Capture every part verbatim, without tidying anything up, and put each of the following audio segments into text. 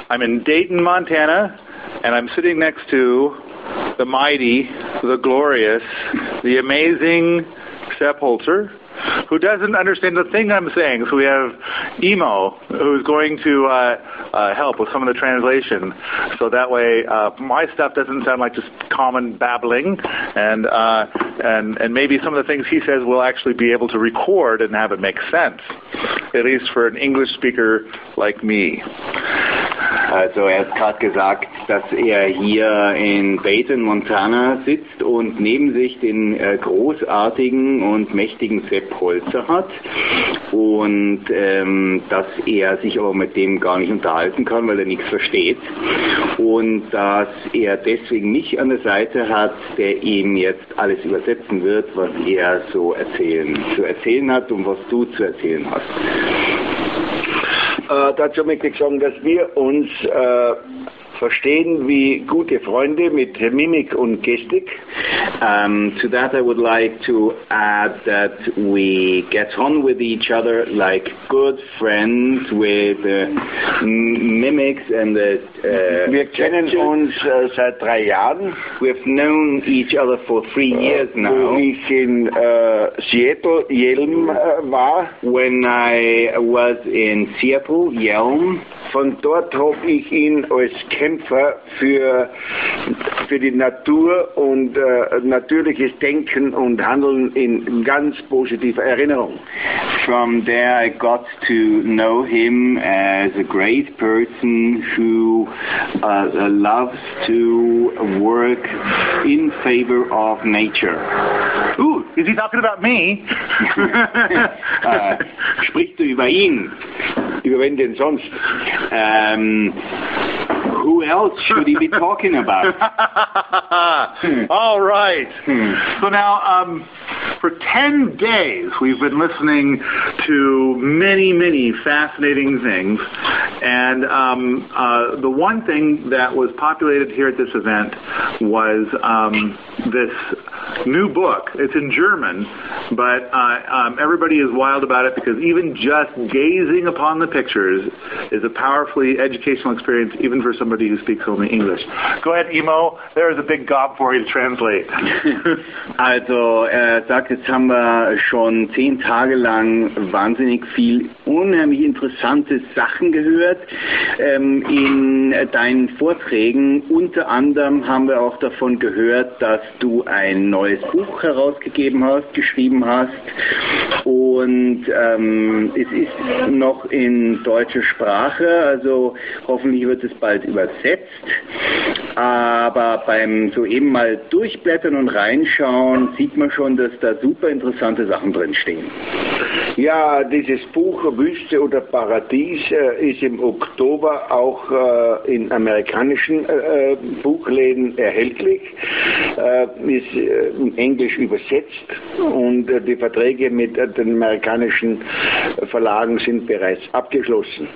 I'm in Dayton, Montana, and I'm sitting next to the mighty, the glorious, the amazing Sepp Holzer, who doesn't understand the thing I'm saying. So we have Emo, who's going to uh, uh, help with some of the translation. So that way uh, my stuff doesn't sound like just common babbling, and, uh, and, and maybe some of the things he says we'll actually be able to record and have it make sense, at least for an English speaker like me. Also er hat gerade gesagt, dass er hier in Dayton, Montana sitzt und neben sich den äh, großartigen und mächtigen Sepp Holzer hat und ähm, dass er sich aber mit dem gar nicht unterhalten kann, weil er nichts versteht und dass er deswegen mich an der Seite hat, der ihm jetzt alles übersetzen wird, was er so erzählen, zu erzählen hat und was du zu erzählen hast. Äh, dazu möchte ich sagen, dass wir uns äh, verstehen wie gute Freunde mit Mimik und Gestik. Um, to that I would like to add that we get on with each other like good friends with uh, mimics and the, uh, wir kennen uns äh, seit drei Jahren. We've known each other for three years äh, now. Wo ich in äh, Seattle, Yelm äh, war. When I was in Seattle, Yelm. Von dort habe ich ihn als Kämpfer für, für die Natur und äh, natürliches Denken und Handeln in ganz positiver Erinnerung. From there I got to know him as a great person who uh, loves to work in favor of nature. Ooh, is he talking about me? uh, sprichst du über ihn? Über wen denn sonst? Um, who else should he be talking about? hmm. All right. Hmm. So now, um, for ten days, we've been listening to many, many fascinating things. And um, uh, the one thing that was populated here at this event was um, this new book. It's in German, but uh, um, everybody is wild about it because even just gazing upon the pictures is a powerfully educational experience, even for somebody who speaks only English. Go ahead, Emo. There is a big gob for you to translate. Also, er sagt, jetzt haben wir schon zehn Tage lang wahnsinnig viel, unheimlich interessante Sachen gehört ähm, in deinen Vorträgen. Unter anderem haben wir auch davon gehört, dass du ein neues Buch herausgegeben hast, geschrieben hast. Und ähm, es ist noch in deutscher Sprache, also hoffentlich wird es bald übersetzt. Aber beim soeben mal durchblättern und reinschauen, sieht man schon, dass da super interessante Sachen drinstehen. Ja, dieses Buch Wüste oder Paradies äh, ist im Oktober auch äh, in amerikanischen äh, Buchläden erhältlich, äh, ist äh, in Englisch übersetzt und äh, die Verträge mit äh, den amerikanischen Verlagen sind bereits abgeschlossen.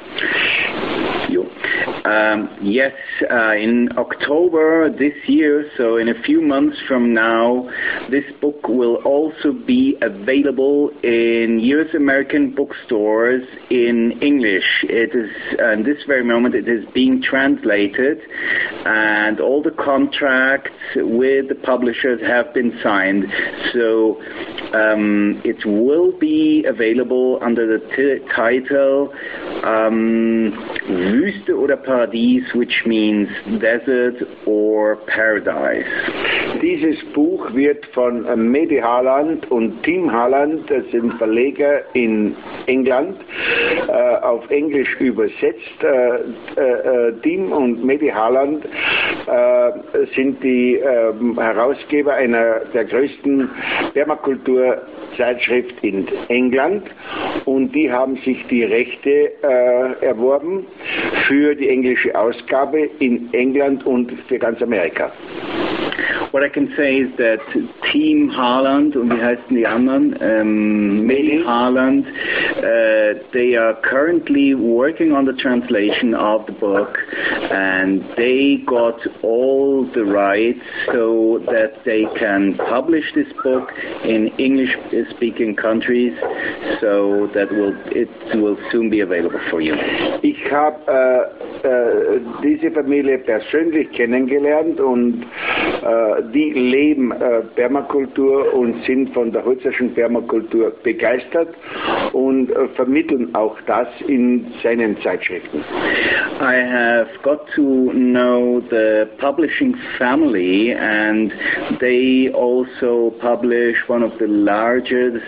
Um, yes, uh, in October this year, so in a few months from now, this book will also be available in U S American bookstores in English. It is, at this very moment, it is being translated, and all the contracts with the publishers have been signed. So um, it will be available under the t- title um, Wüste oder Paradies, which means desert or paradise. Dieses Buch wird von Medi Haaland und Tim Haaland, das sind Verleger in England, äh, auf Englisch übersetzt. Äh, äh, Tim und Medi Haaland äh, sind die äh, Herausgeber einer der größten Permakulturzeitschrift in England und die haben sich die Rechte äh, erworben für die englische Ausgabe in England und für ganz Amerika. What I can say is that Team Haaland, und wie heißen die anderen? Um, Medi Haaland, uh, they are currently working on the translation of the book, and they got all the rights so that they can publish this book in English-speaking countries, so that will it will soon be available for you. Ich habe äh, äh, diese Familie persönlich kennengelernt und äh, die leben äh, Permakultur und sind von der Holzerschen Permakultur begeistert und äh, vermitteln auch das in seinen Zeitschriften. I have got to know the publishing family, and they also publish one of the largest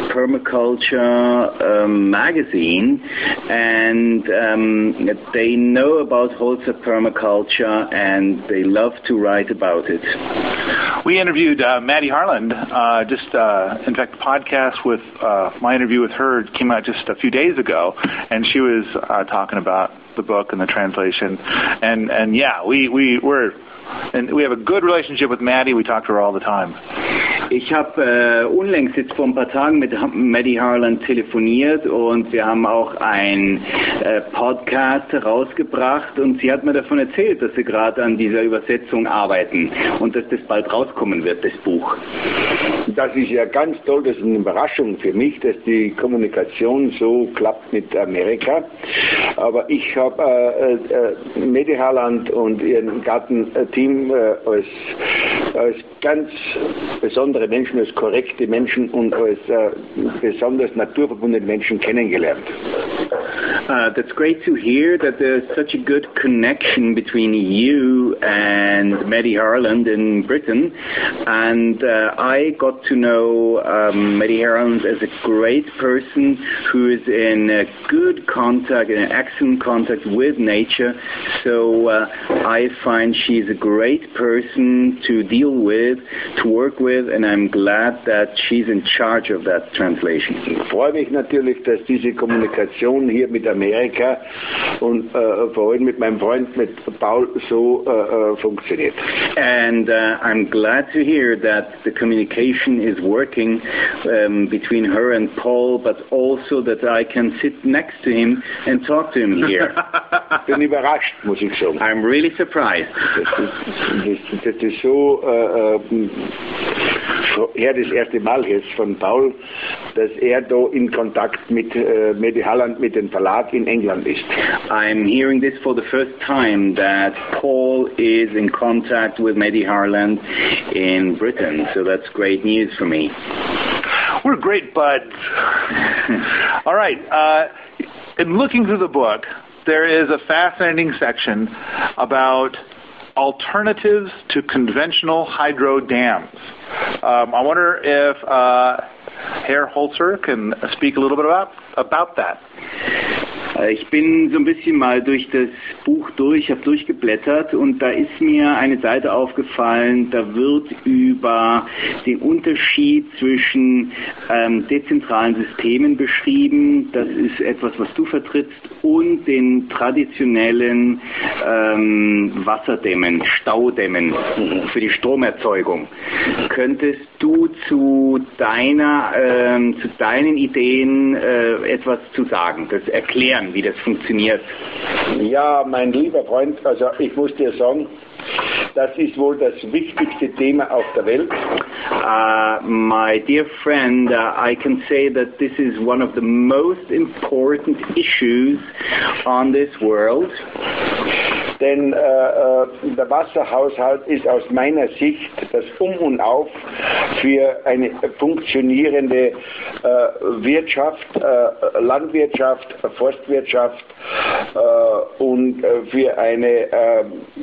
permaculture um, magazine, and um, they know about Holzer permaculture, and they love to write about it. We interviewed uh, Maddie Harland, uh, just uh, in fact, the podcast with uh, my interview with her came out just a few days ago, and she was uh, talking about the book and the translation, and and yeah, we we we're and we have a good relationship with Maddie. We talk to her all the time. Ich habe äh, unlängst jetzt vor ein paar Tagen mit Maddie Harland telefoniert und wir haben auch einen äh, Podcast herausgebracht und sie hat mir davon erzählt, dass sie gerade an dieser Übersetzung arbeiten und dass das bald rauskommen wird, das Buch. Das ist ja ganz toll, das ist eine Überraschung für mich, dass die Kommunikation so klappt mit Amerika. Aber ich habe äh, äh, Maddie Harland und ihren Gartenteam äh, als, als ganz besondere Menschen, als korrekte Menschen und als äh, besonders naturverbundene Menschen kennengelernt. Uh, that's great to hear that there's such a good connection between you and Maddie Harland in Britain, and uh, I got to know um, Maddie Harland as a great person who is in uh, good contact, in excellent contact with nature, so uh, I find she's a great person to deal with, to work with, and I'm glad that she's in charge of that translation. Ich freue mich natürlich, dass diese Kommunikation hier mit Amerika und äh, vor allem mit meinem Freund, mit Paul, so äh, funktioniert. And uh, I'm glad to hear that the communication is working um, between her and Paul, but also that I can sit next to him and talk to him here. Ich bin überrascht, muss ich sagen. I'm really surprised. Das ist, das, das ist so, äh, äh, ja, das erste Mal jetzt von Paul, dass er da in Kontakt mit äh, Maddie Harland, mit dem Verlag in England ist. I'm hearing this for the first time, that Paul is in contact with Maddie Harland in Britain, so that's great news for me. We're great buds. All right. Uh, in looking through the book, there is a fascinating section about alternatives to conventional hydro dams. Um, I wonder if uh, Herr Holzer can speak a little bit about, about that. Ich bin so ein bisschen mal durch das Buch durch, habe durchgeblättert und da ist mir eine Seite aufgefallen, da wird über den Unterschied zwischen ähm, dezentralen Systemen beschrieben, das ist etwas, was du vertrittst, und den traditionellen ähm, Wasserdämmen, Staudämmen für die Stromerzeugung. Könntest du zu deiner, ähm, zu deinen Ideen äh, etwas zu sagen, das erklären, wie das funktioniert? Ja, mein lieber Freund, also ich muss dir sagen, das ist wohl das wichtigste Thema auf der Welt. Uh, my dear friend, uh, I can say that this is one of the most important issues on this world. Denn äh, äh, der Wasserhaushalt ist aus meiner Sicht das Um und Auf für eine funktionierende äh, Wirtschaft, äh, Landwirtschaft, Forstwirtschaft äh, und äh, für eine äh,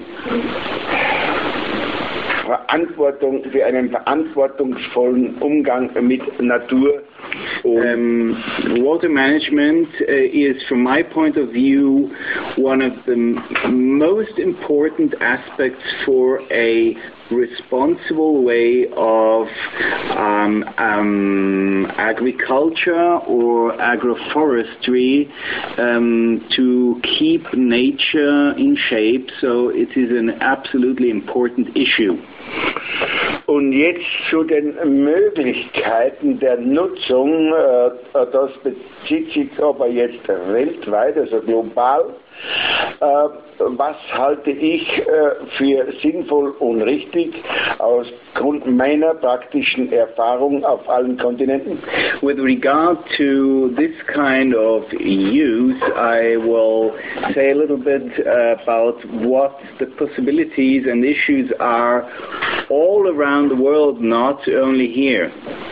Verantwortung, für einen verantwortungsvollen Umgang mit Natur. Um, water management uh, is, from my point of view, one of the m- most important aspects for a responsible way of um, um, agriculture or agroforestry um, to keep nature in shape. So it is an absolutely important issue. Und jetzt zu den Möglichkeiten der Nutzung, äh, das bezieht sich aber jetzt weltweit, also global. äh, was halte ich äh, für sinnvoll und richtig aus Grund meiner praktischen Erfahrung auf allen Kontinenten. With regard to this kind of use, I will say a little bit uh, about what the possibilities and issues are all around the world, not only here.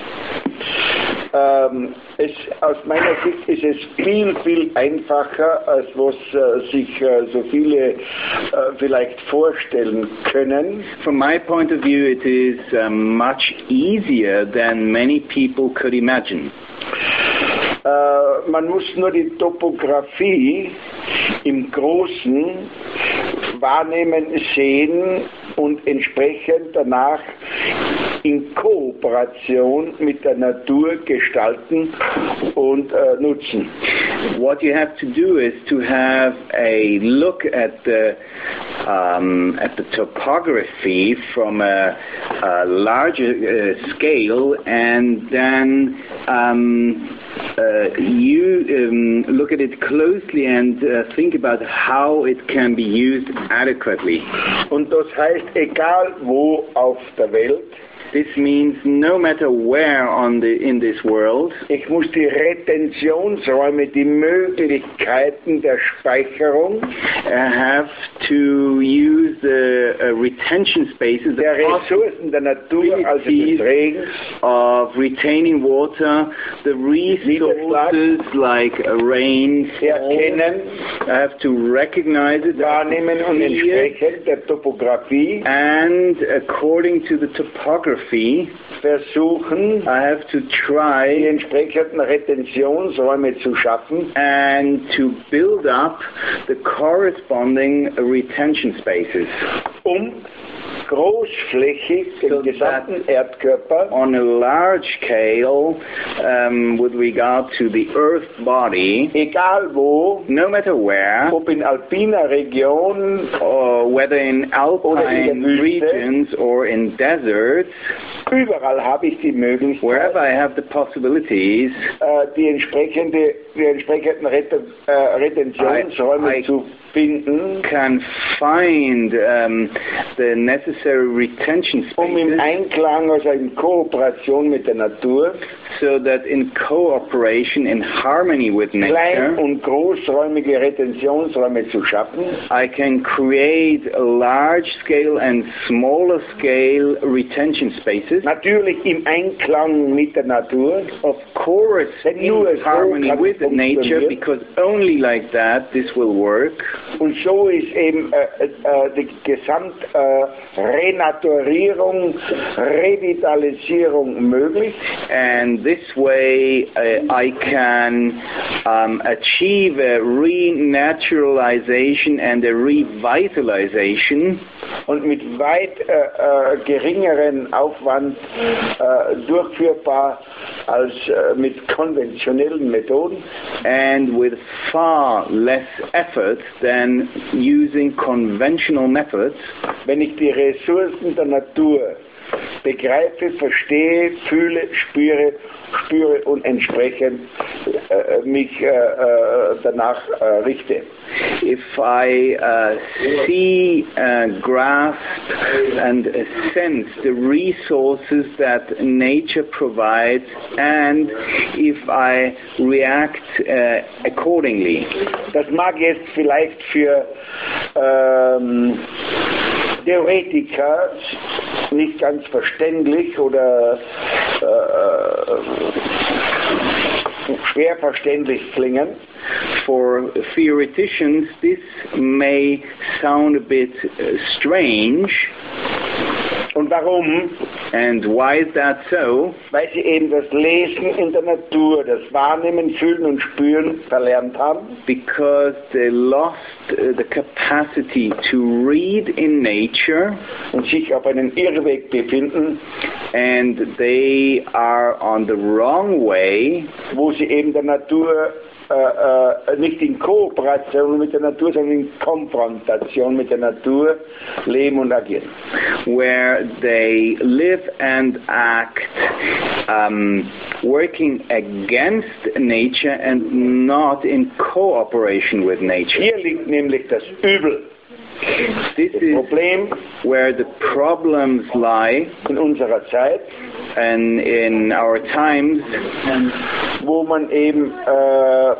Ähm, es, aus meiner Sicht ist es viel, viel einfacher, als was äh, sich äh, so viele äh, vielleicht vorstellen können. From my point of view, it is uh, much easier than many people could imagine. Äh, man muss nur die Topographie im Großen wahrnehmen, sehen und entsprechend danach in Kooperation mit der Natur gestalten und äh, nutzen. What you have to do is to have a look at the um, at the topography from a, a larger uh, scale, and then um, uh, you um, look at it closely and uh, think about how it can be used adequately. Und das heißt, egal wo auf der Welt, this means no matter where on the in this world, ich muss die Retentionsräume, die Möglichkeiten der Speicherung, I have to use the uh, retention spaces, der Ressourcen der Natur, also des Regens, of retaining water, the resources like rain, erkennen, I have to recognize it, wahrnehmen und entsprechend der Topographie, and according to the topography, versuchen, I have to die try entsprechenden Retentionsräume zu schaffen, and to build up the corresponding retention spaces, um großflächig den So gesamten Erdkörper on a large scale, um, with regard to the Earth body, egal wo, no matter where, ob in alpiner Region, or whether in Oder in alpine der Wüste. regions or in deserts, überall habe ich die Möglichkeit, wherever I have the possibilities, äh, die entsprechende, die entsprechenden Rete, äh, Retentionsräume I- I- zu finden, can find um, the necessary retention um im spaces, Einklang, also in Kooperation mit der Natur, so that in cooperation, in harmony with klein- nature, und großräumige Retentionsräume zu schaffen, I can create large scale and smaller scale retention spaces, natürlich im Einklang mit der Natur, of course Denn nur in so harmony kann with es nature, funktionieren. because only like that this will work. und so ist eben äh, äh, die Gesamt äh, Renaturierung, Revitalisierung möglich. And this way uh, I can um, achieve a renaturalization and a revitalization, Und mit weit äh, äh, geringeren Aufwand äh, durchführbar als äh, mit konventionellen Methoden. and with far less effort than using conventional methods, Wenn ich die Ressourcen der Natur begreife, verstehe, fühle, spüre, spüre und entsprechend äh, mich äh, äh, danach äh, richte. if I uh, see, uh, grasp, and uh, sense the resources that nature provides, and if I react uh, accordingly. Das mag jetzt vielleicht für ähm, Theoretiker nicht ganz verständlich oder äh, schwer verständlich klingen. For theoreticians, this may sound a bit uh, strange. Und warum? And why is that so? Weil sie eben das Lesen in der Natur, das Wahrnehmen, Fühlen und Spüren verlernt haben. Because they lost uh, the capacity to read in nature, Und sich auf einem Irrweg befinden, and they are on the wrong way, wo sie eben der Natur äh, äh, nicht in Kooperation mit der Natur, sondern in Konfrontation mit der Natur leben und agieren. Where they live and act um, working against nature and not in cooperation with nature. Hier liegt nämlich das Übel. This Das is Problem where the problems lie, in unserer Zeit, and in our times, wo man eben, äh,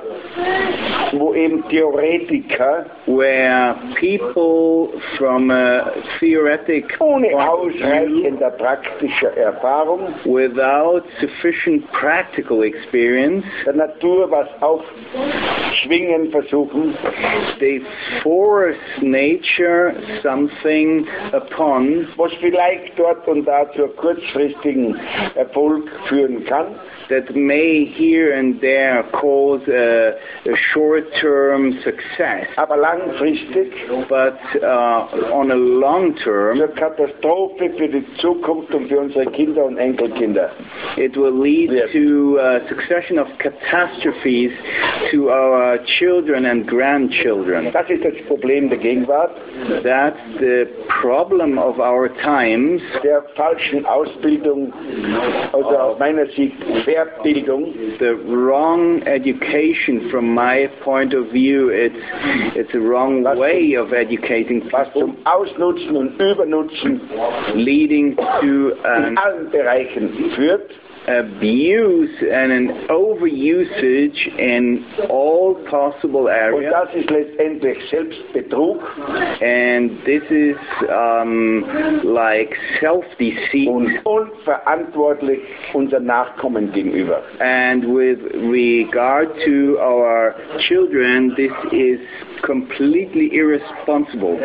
wo eben Theoretiker where people from a theoretic ohne point of view, ausreichender praktischer Erfahrung without sufficient practical experience, der Natur was aufschwingen versuchen, they force nature something upon was vielleicht dort und da zur kurzfristigen Erfolg führen kann, that may here and there cause a, a short-term success, aber langfristig but uh, on a long term, zur Katastrophe für die Zukunft und für unsere Kinder und Enkelkinder. it will lead Yes. to a succession of catastrophes to our children and grandchildren. Das ist das Problem der Gegenwart, That's the problem of our times, der falschen Ausbildung, also aus meiner Sicht Verbildung, the wrong education from my point of view. It's it's a wrong way of educating was people, zum Ausnutzen und Übernutzen leading to in an allen Bereichen führt. abuse and an overusage in all possible Und areas. das ist letztendlich Selbstbetrug And this is um, like self-deceit. und unverantwortlich unseren Nachkommen gegenüber. And with regard to our children, this is completely irresponsible.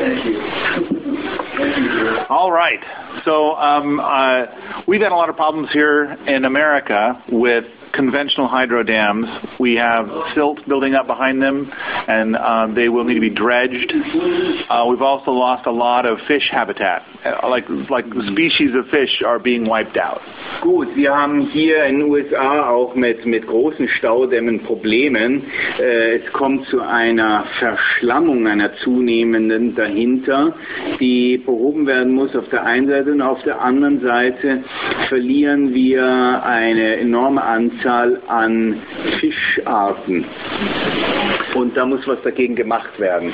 All right. So um, uh, we've had a lot of problems here in America with conventional hydro dams. We have silt building up behind them, and uh, they will need to be dredged. Uh, we've also lost a lot of fish habitat. Uh, like like species of fish are being wiped out. Gut, wir haben hier in den U S A auch mit, mit großen Staudämmen Problemen. Äh, es kommt zu einer Verschlammung, einer zunehmenden dahinter, die behoben werden muss auf der einen Seite, und auf der anderen Seite verlieren wir eine enorme Anzahl an Fischarten. Und da muss was dagegen gemacht werden.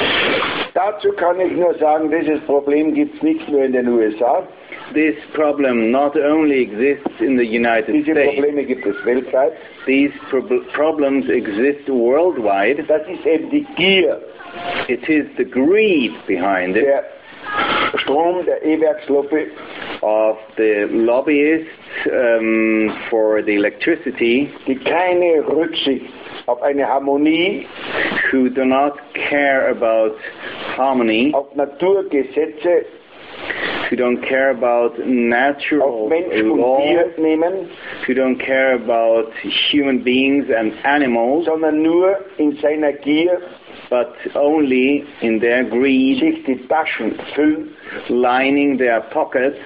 Dazu kann ich nur sagen, dieses Problem gibt es nicht nur in den U S A. This problem not only exists in the United Diese States, Probleme gibt es weltweit. these prob- problems exist worldwide. Das ist eben die Gier, It is the greed behind it der Strom der E-Werkslobby, of the lobbyists um, for the electricity die keine Rücksicht auf eine Harmonie, who do not care about harmony, auf Naturgesetze, who don't care about auf natural Mensch und law, Tier nehmen, who don't care about human beings and animals, sondern nur in seiner Gier but only in their greed, sich die Taschen füllen lining their pockets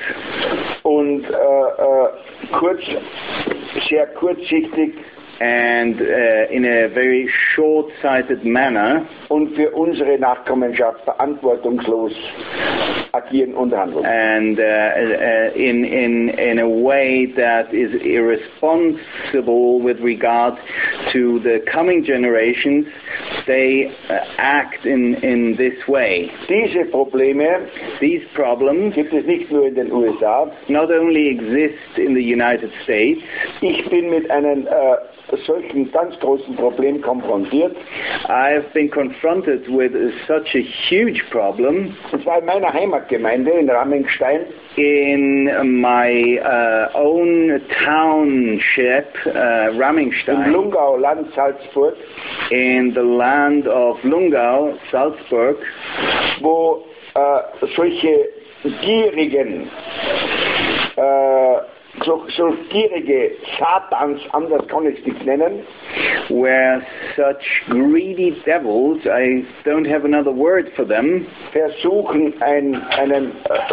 und äh, äh, kurz, sehr kurzsichtig and uh, in a very short-sighted manner, und für unsere Nachkommenschaft verantwortungslos agieren und handeln. and uh, uh, in in in a way that is irresponsible with regard to the coming generations. They uh, act in in this way. Diese Probleme These problems gibt es nicht nur in den U S A. not only exist in the United States. Ich bin mit einem äh, solchen ganz großen Problem konfrontiert. I've been confronted with such a huge problem Und zwar in meiner Heimatgemeinde in Rammingstein. in my uh, own township, uh, Im Rammingstein, Lungau, Land Salzburg, in the land of Lungau, Salzburg, wo äh, solche gierigen, äh, so, so gierige Satans, anders kann ich es nicht nennen, where such greedy devils, I don't have another word for them, versuchen ein, einen,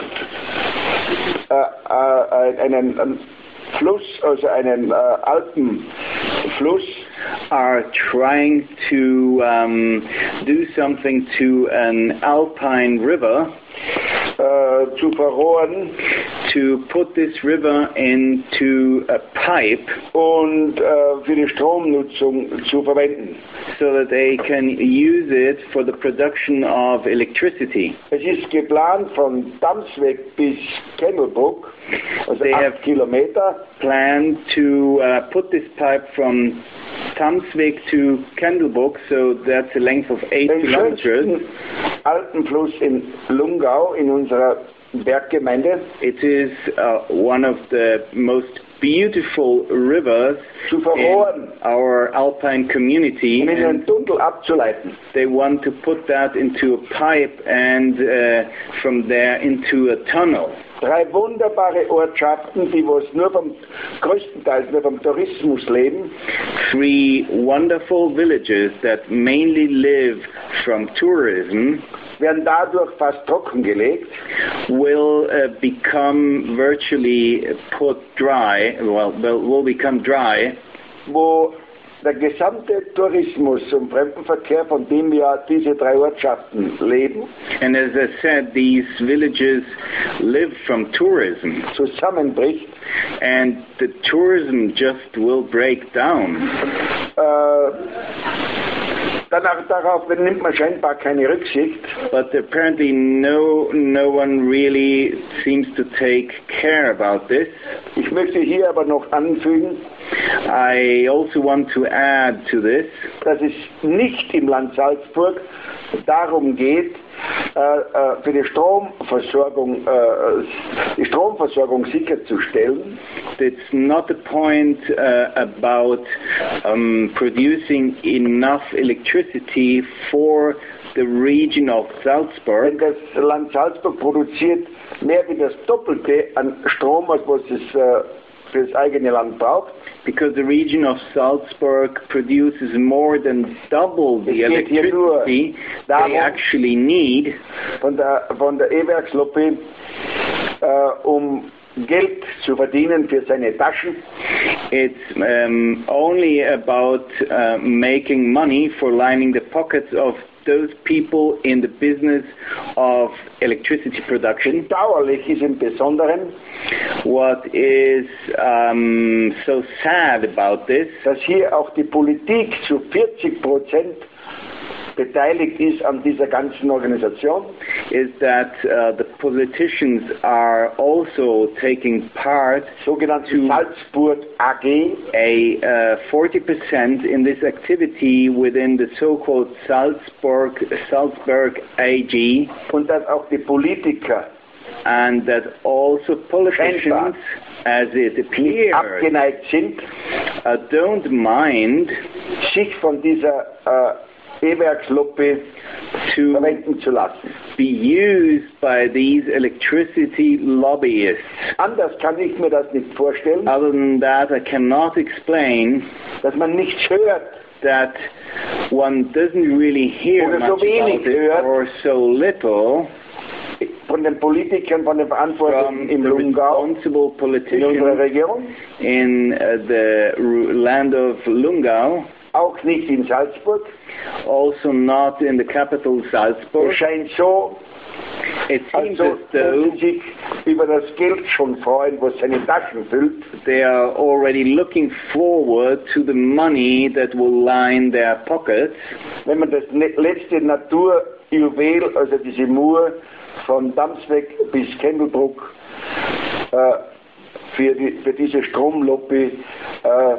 äh, äh, äh, einen ähm, Fluss, also einen äh, Alpenfluss, are trying to um, do something to an alpine river, äh, zu verrohren, to put this river into a pipe, und äh, für die Stromnutzung zu verwenden. so that they can use it for the production of electricity. Es ist geplant von Damsweg bis Kennelbrook, also They acht have- Kilometer, Planned to uh, put this pipe from Tamsvik to Kandelbuk, so that's a length of eight den kilometers. schönsten alten Fluss in Lungau, in unserer Berggemeinde, It is uh, one of the most beautiful rivers zu in verrohren our alpine community, und in and einen Tunnel abzuleiten. they want to put that into a pipe and uh, from there into a tunnel. Drei wunderbare Ortschaften, die was nur vom, größtenteils nur vom Tourismus leben, Three wonderful villages that mainly live from tourism werden dadurch fast trockengelegt. will uh, become virtually put dry, well, will will become dry, Wo der gesamte Tourismus und Fremdenverkehr, von dem ja diese drei Ortschaften leben, and as I said, these villages live from tourism, zusammenbricht. and the tourism just will break down. Äh, danach, darauf nimmt man scheinbar keine Rücksicht. But apparently no no one really seems to take care about this. Ich möchte hier aber noch anfügen, I also want to add to this dass es nicht im Land Salzburg darum geht, äh, äh, für die Stromversorgung, äh, die Stromversorgung sicherzustellen, it's not the point uh, about um, producing enough electricity for the region of denn Salzburg, das Land Salzburg produziert mehr wie das Doppelte an Strom, als was es äh, für das eigene Land braucht. because the region of Salzburg produces more than double the Es geht hier nur electricity darum- they actually need. Von der, von der E-Werkslobby, äh, um Geld zu verdienen für seine Taschen. It's um, only about uh, making money for lining the pockets of those people in the business of electricity production. Dauerlich ist im Besonderen, What is um, so sad about this dass hier auch die Politik zu vierzig Prozent beteiligt ist an dieser ganzen Organisation. is that uh, the politicians are also taking part, Sogenannte To- Salzburg A G, a uh, forty percent in this activity within the so-called Salzburg, Salzburg A G, und dass auch die Politiker and that also politicians, as it nicht appears, abgeneigt sind, uh, don't mind sich von dieser äh, E-Werkslobby to verwenden zu lassen. be used by these electricity lobbyists. Anders kann ich mir das nicht vorstellen, Other than that, I cannot explain dass man nichts hört that one doesn't really hear Oder so much about wenig it, hört. or so little von den Politikern, von den Verantwortlichen from im the Lungau, responsible in unserer politicians Region, in uh, the ru- land of Lungau, auch nicht in Salzburg. also not in the capital Salzburg. Es scheint so, It seems also as dass though sie sich über das Geld schon freuen, was seine Taschen füllt. they are already looking forward to the money that will line their pockets. Wenn man das ne- letzte Naturjuwel, also diese Mur von Damsweg bis Kendelbruck, äh, für, die, für diese Stromlobby äh,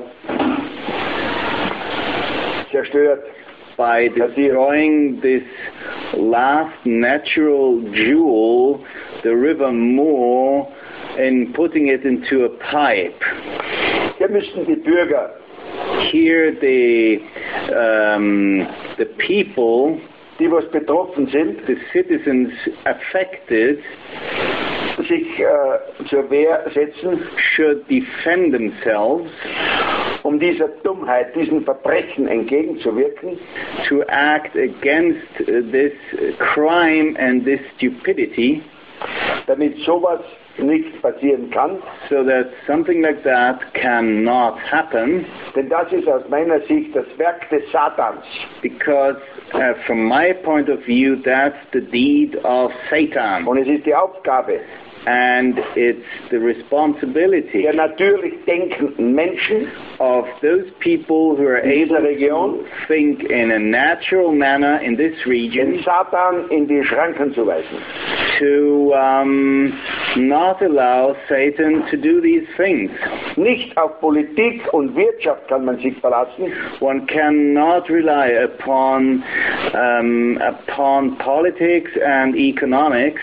zerstört. By destroying this last natural jewel, the River Moor, and putting it into a pipe. Hier müssten die Bürger Here the, um, the people, die was betroffen sind, the citizens affected, sich äh, zur Wehr setzen, should defend themselves um dieser Dummheit, diesen Verbrechen entgegenzuwirken, to act against uh, this crime and this stupidity, damit sowas nicht passieren kann. so that something like that cannot happen, Denn das ist aus meiner Sicht das Werk des Satans. because uh, from my point of view, that's the deed of Satan, Und es ist die Aufgabe and it's the responsibility der natürlich denkenden Menschen of those people who are in able dieser Region, to think in a natural manner in this den region, Satan in die Schranken zu weisen. to um, not allow Satan to do these things. Nicht auf Politik und Wirtschaft kann man sich verlassen, One cannot rely upon um, upon politics and economics.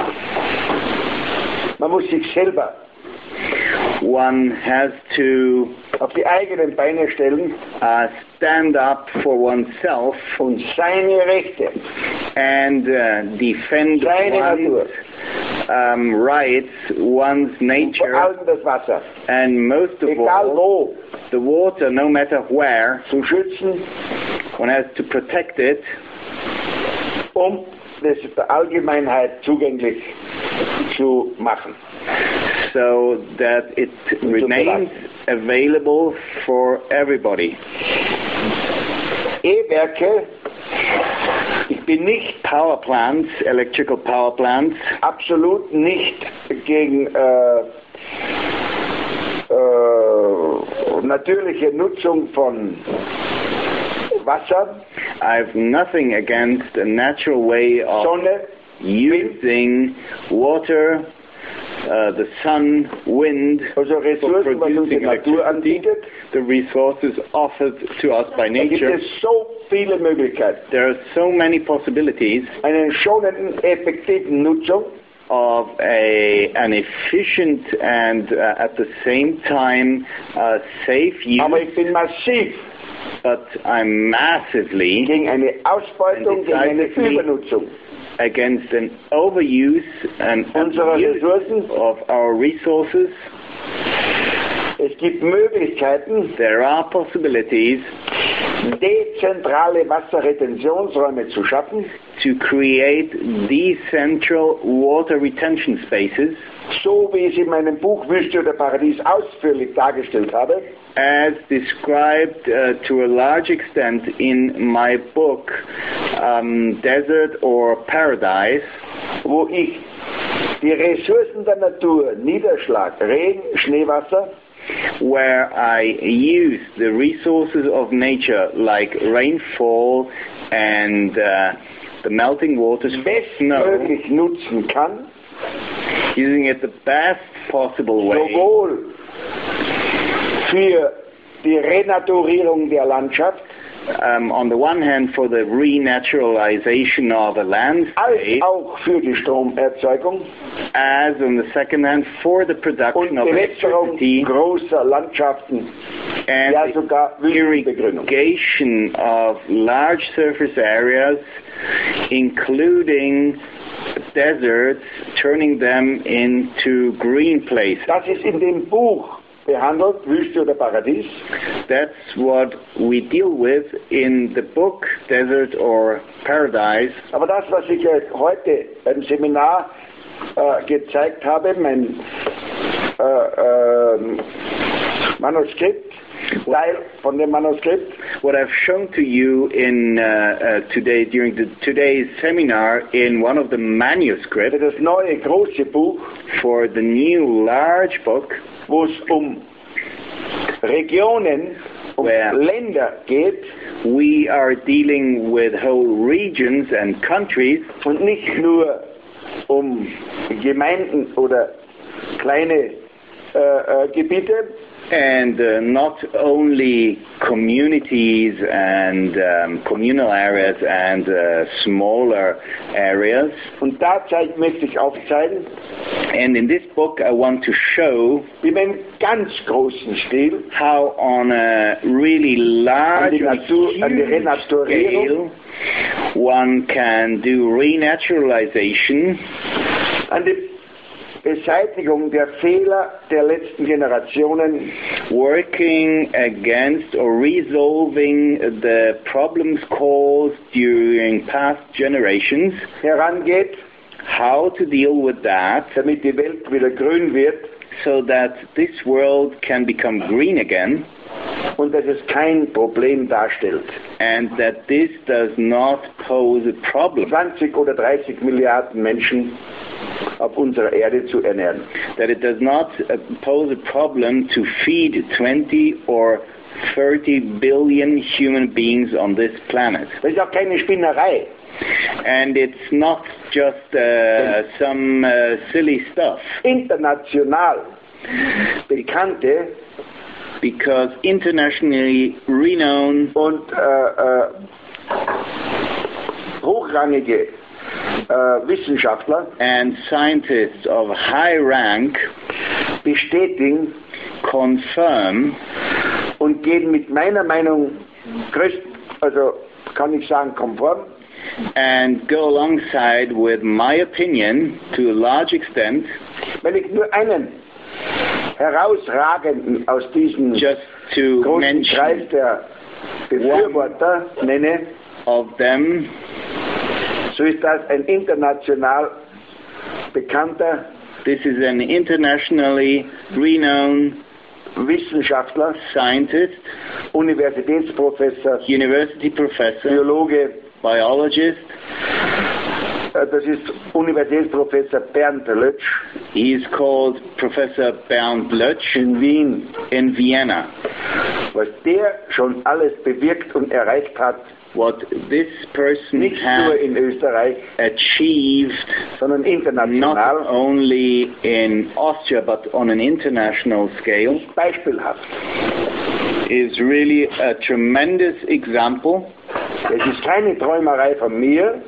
man muss sich selber One has to auf die eigenen Beine stellen uh, stand up for oneself und seine Rechte, and uh, defend seine Natur, one's um, rights, one's vor nature, allem das Wasser, and most of egal all, wo, the water, no matter where. zu schützen, One has to protect it, um das der Allgemeinheit zugänglich zu machen. so that it remains available for everybody. E-Werke, ich bin nicht Power plants, electrical power plants, absolut nicht gegen äh, äh, natürliche Nutzung von Wasser, I have nothing against a natural way of Sonne, using water, uh, the sun, wind, also for Ressourcen, was uns die producing Natur electricity, anbietet. the resources offered to us by Da gibt nature. es so viele Möglichkeiten, There are so many possibilities einen schonenden, effektiven Nutzung, of a an efficient and uh, at the same time uh, safe aber use, ich bin massiv but I'm massively gegen eine Ausbeutung, gegen eine decisively Übernutzung against an overuse and unserer abuse Ressourcen. of our resources. Es gibt Möglichkeiten, There are possibilities dezentrale Wasserretentionsräume zu schaffen, to create decentral water retention spaces, so wie ich es in meinem Buch Wüste oder Paradies ausführlich dargestellt habe, as described uh, to a large extent in my book, um, Desert or Paradise, wo ich die Ressourcen der Natur, Niederschlag, Regen, Schneewasser, where I use the resources of nature like rainfall and uh, the melting waters from snow, bestmöglich nutzen kann, using it the best possible way, sowohl für die Renaturierung der Landschaft, um, on the one hand for the renaturalization of a als landscape, auch für die Stromerzeugung as on the second hand for the und production of Bewässerung electricity großer Landschaften, and ja the sogar Wüstenbegrünung. irrigation of large surface areas, including deserts, turning them into green places. Das ist in dem Buch behandelt, Wüste oder Paradies. That's what we deal with in the book Desert or Paradise. Aber das, was ich euch heute beim Seminar äh, gezeigt habe, mein äh, äh, Manuskript, Teil von dem Manuskript, What I've shown to you in uh, uh, today during the, today's seminar in one of the für manuscripts das neue große Buch, for the new large book, wo es um Regionen, um Where- Länder geht we are dealing with whole regions and countries und nicht nur um Gemeinden oder kleine äh, äh, Gebiete, and uh, not only communities and um, communal areas and uh, smaller areas. und da zeigt, möchte ich aufzeigen, And in this book I want to show wie man im ganz großen Stil how on a really large, An die Natur- an die huge Renaturierung. scale one can do renaturalization, an die Beseitigung der Fehler der letzten Generationen working against or resolving the problems caused during past generations, herangeht, how to deal with that, damit die Welt wieder grün wird, so that this world can become green again, und dass es kein Problem darstellt. and that this does not pose a problem, zwanzig oder dreißig Milliarden Menschen auf unserer Erde zu ernähren. that it does not uh, pose a problem to feed twenty or thirty billion human beings on this planet. Das ist auch keine Spinnerei. And it's not just uh, some uh, silly stuff, International bekannte because internationally renowned und äh, äh, hochrangige äh, Wissenschaftler and scientists of high rank bestätigen confirm und gehen mit meiner Meinung größt, also kann ich sagen konform, and go alongside with my opinion to a large extent, wenn ich nur einen herausragenden aus diesem just to großen mention Kreis der Befürworter nenne, of them, so ist das ein international bekannter this is an internationally renowned Wissenschaftler, scientist, Universitätsprofessor, university professor, Biologe, biologist. äh, das ist Universitätsprofessor Bernd Lötsch He is called Professor Bernd Lötsch in Wien. in Vienna. Was der schon alles bewirkt und erreicht hat, What this person nicht nur has in Österreich, achieved sondern not international, only in Austria but on an international scale ist beispielhaft. is really a tremendous example. Es ist keine Träumerei von mir,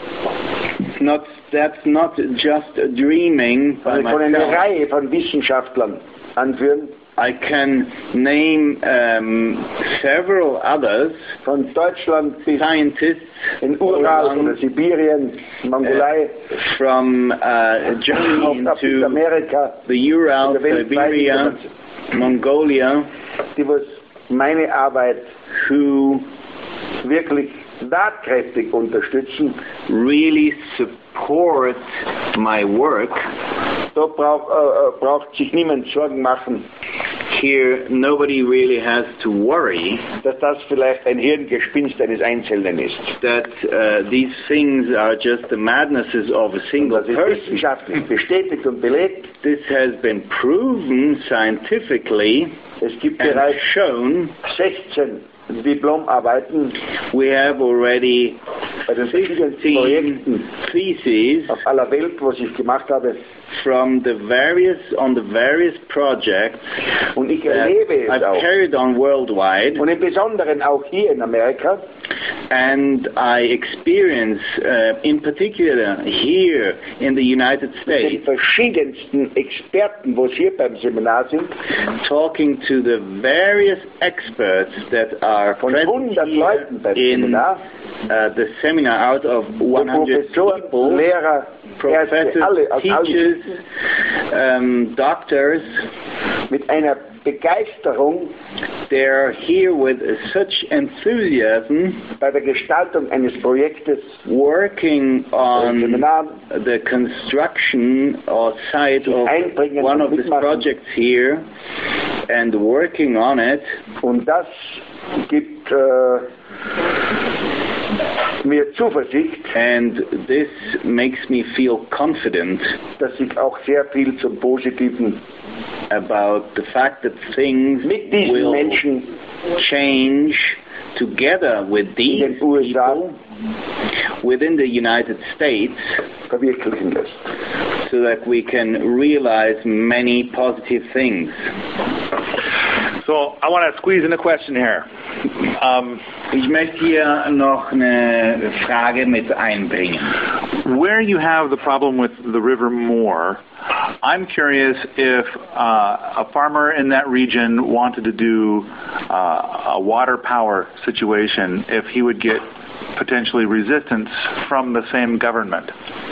Not that's not just a dreaming by sondern ich kann eine myself. Reihe von Wissenschaftlern anführen, I can name um, several others, von Deutschland bis scientists in Ural around, oder Sibirien, Mongolei, uh, from uh, Germany auch nach into Südamerika, the Ural, oder weltweit, Siberia, Mongolia, die was meine Arbeit who wirklich tatkräftig unterstützen. really support my work. Da braucht, äh, äh, braucht sich niemand Sorgen machen, Here, nobody really has to worry dass das vielleicht ein Hirngespinst eines Einzelnen ist. that uh, these things are just the madnesses of a single Das ist person. wissenschaftlich bestätigt und belegt. This has been proven scientifically Es gibt and bereits shown. sechzehn Diplomarbeiten We have already bei den verschiedenen sixteen Projekten theses auf aller Welt, was ich gemacht habe. from the various on the various projects Und ich that erlebe es I've auch. carried on worldwide, Und im Besonderen auch hier in Amerika, and I experience, uh, in particular here in the United den States, verschiedensten Experten, wo es hier beim Seminar sind, talking to the various experts that are von present hundert here Leuten beim in Seminar, uh, the seminar out of one hundred Professoren, people, Lehrer, Ärzte, professors, alle, aus allen teachers, um, doctors. mit einer Begeisterung They're here with such enthusiasm, bei der Gestaltung eines Projektes, working on Seminar, the construction or site of einbringen one und of these mitmachen. projects here and working on it. Und das gibt äh, mir Zuversicht, And this makes me feel confident dass sich auch sehr viel zum Positiven about the fact that things mit diesen will Menschen change together with in these den U S A people within the United States, verwirklichen lässt. so that we can realize many positive things. So I want to squeeze in a question here. Um, Ich möchte hier noch eine Frage mit einbringen. where you have the problem with the River Moore, I'm curious if uh, a farmer in that region wanted to do uh, a water power situation, if he would get potentially resistance from the same government.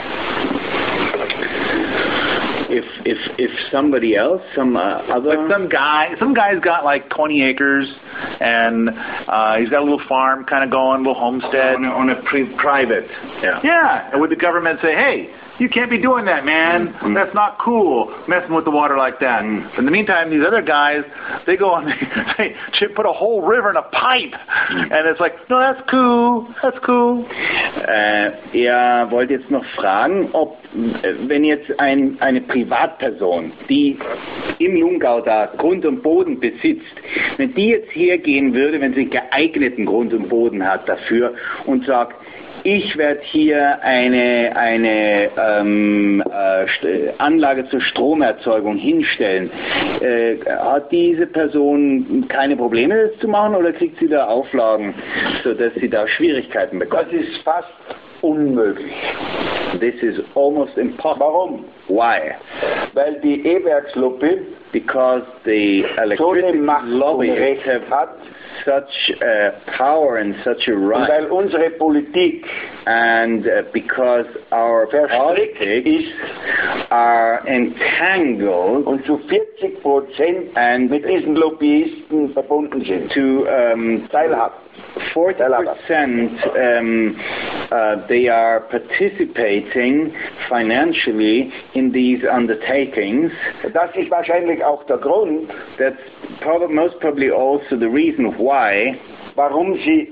If if if somebody else, some uh, other, Like some guy, some guy's got like twenty acres, and uh, he's got a little farm kind of going, a little homestead. on a, on a pri- private, yeah. Yeah, and would the government say, hey, you can't be doing that, man. Mm-hmm. That's not cool, messing with the water like that. Mm-hmm. In the meantime, these other guys, they go and they, they put a whole river in a pipe. Mm-hmm. And it's like, no, that's cool, that's cool. Äh, er wollte jetzt noch fragen, ob, wenn jetzt ein, eine Privatperson, die im Lungau da Grund und Boden besitzt, wenn die jetzt hergehen würde, wenn sie geeigneten Grund und Boden hat dafür und sagt, ich werde hier eine, eine ähm, äh, Anlage zur Stromerzeugung hinstellen. Äh, hat diese Person keine Probleme, das zu machen, oder kriegt sie da Auflagen, sodass sie da Schwierigkeiten bekommt? Das ist fast unmöglich. This is almost impossible. Warum? Why? Weil die E-Werkslobby Because the electricity lobbyists have such uh, power and such a right. Und weil unsere Politik and uh, because our politics are entangled und zu vierzig Prozent and mit diesen Lobbyisten verbunden sind. To um, teilhaben. forty percent um, uh, they are participating financially in these undertakings. Das ist wahrscheinlich auch der Grund, that's probably, most probably also the reason why, warum sie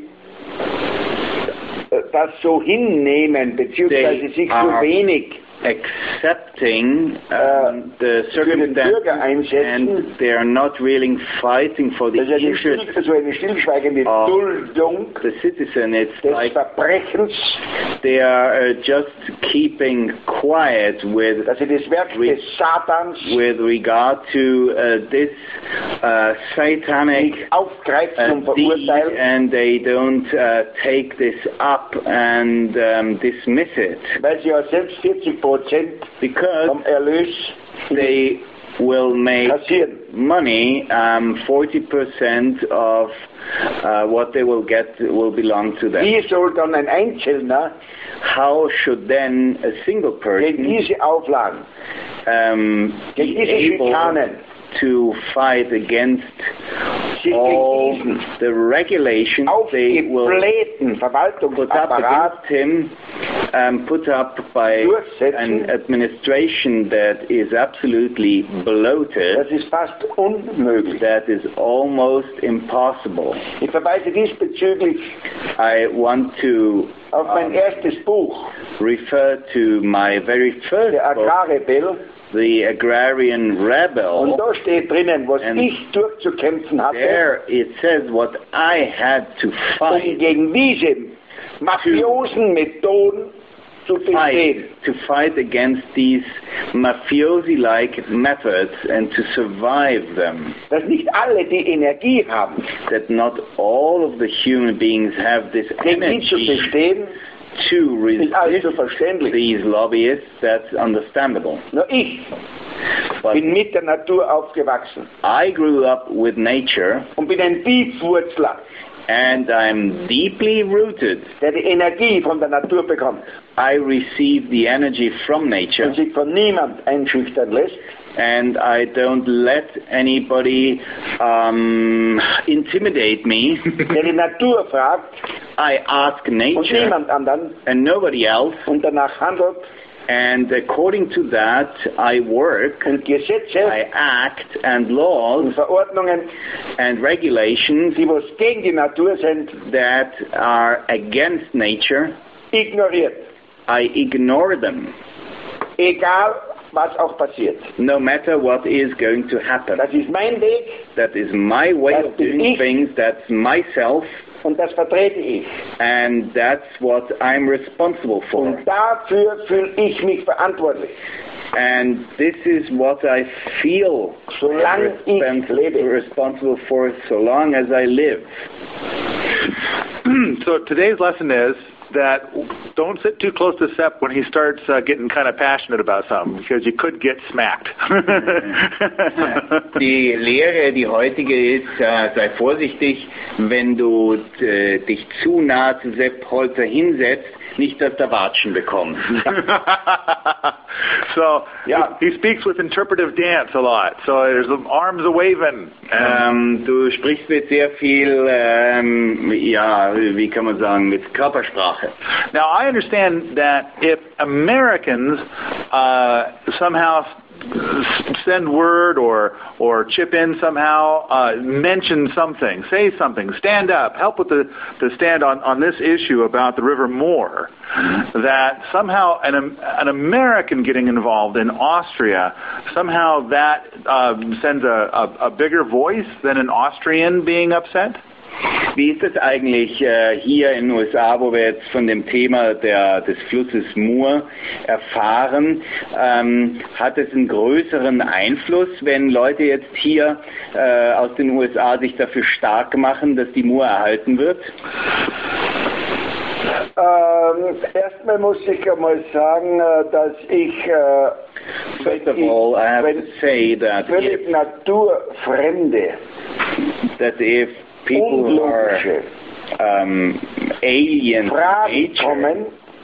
das so hinnehmen, beziehungsweise sich so wenig accepting um, the circumstances, and they are not really fighting for the interests so eine stillschweigende Duldung the citizen. It's des like Verbrechens, they are uh, just keeping quiet with, dass sie das Werk des Satans with regard to uh, this uh, satanic aufgreifen und uh, deed, verurteilen, and they don't uh, take this up and um, dismiss it. Weil sie ja selbst vierzig Prozent Because vom Erlös they will make kassieren. money, um, forty percent of uh, what they will get will belong to them. Wie soll dann ein Einzelner How should then a single gegen person diese Auflagen, um, gegen be diese able Schikanen, to fight against sich all gegen diesen the regulations they will aufgeblähten put up Verwaltungsapparat against him, um, put up by an administration that is absolutely bloated? Das ist fast unmöglich. That is almost impossible. Ich verweise diesbezüglich I want to auf mein um, erstes Buch, refer to my very first der book, Agrarrebell, The Agrarian Rebel. und da steht drinnen, was And ich durchzukämpfen hatte, there it says what I had to um fight, gegen diese mafiosen Methoden zu bestehen. fight to fight against these mafiosi-like methods and to survive them. Dass nicht alle die Energie haben, That not all of the human beings have this gegen die zu energy bestehen, to ist also resist verständlich. these lobbyists. That's understandable. Nur ich But bin mit der Natur aufgewachsen I grew up with nature, und bin ein Tiefwurzler, and I'm deeply rooted. der die Energie von der Natur bekommt I receive the energy from nature, und sich von niemand einschüchtern lässt, and I don't let anybody um, intimidate me. der die Natur fragt I ask und nature niemand anderen and nobody else, und danach handelt and according to that I work, und Gesetze I act, and und laws Verordnungen, and regulations die was gegen die Natur sind, that are against nature, ignoriert. I ignore them, Egal, was auch passiert. no matter what is going to happen. Das ist mein Weg That is my way Das of bin doing ich. things, that's myself, und das vertrete ich. and that's what I'm responsible for. Und dafür fühle ich mich verantwortlich. And this is what I feel Solange ich respons- lebe. responsible for so long as I live. So today's lesson is that don't sit too close to Sepp when he starts uh, getting kind of passionate about something, because you could get smacked. Die Lehre, die heutige ist, äh, sei vorsichtig, wenn du äh, dich zu nah zu Sepp Holzer hinsetzt, nicht aus der Watschen bekommst. So Ja. he speaks with interpretive dance a lot. So there's arms a waving. Ähm, du sprichst mit sehr viel, ähm, ja, wie kann man sagen, mit Körpersprache. Now I understand that if Americans uh, somehow send word or or chip in somehow, uh, mention something, say something, stand up, help with the, the stand on, on this issue about the River Moor, that somehow an, an American getting involved in Austria, somehow that uh, sends a, a, a bigger voice than an Austrian being upset? Wie ist es eigentlich äh, hier in den U S A, wo wir jetzt von dem Thema der, des Flusses Moor erfahren? Ähm, hat es einen größeren Einfluss, wenn Leute jetzt hier äh, aus den U S A sich dafür stark machen, dass die Moor erhalten wird? Ähm, erstmal muss ich einmal sagen, äh, dass ich, äh, First of all, I have to say that völlig if, naturfremde, that if people who are unlogische um, alien Fragen nature, kommen,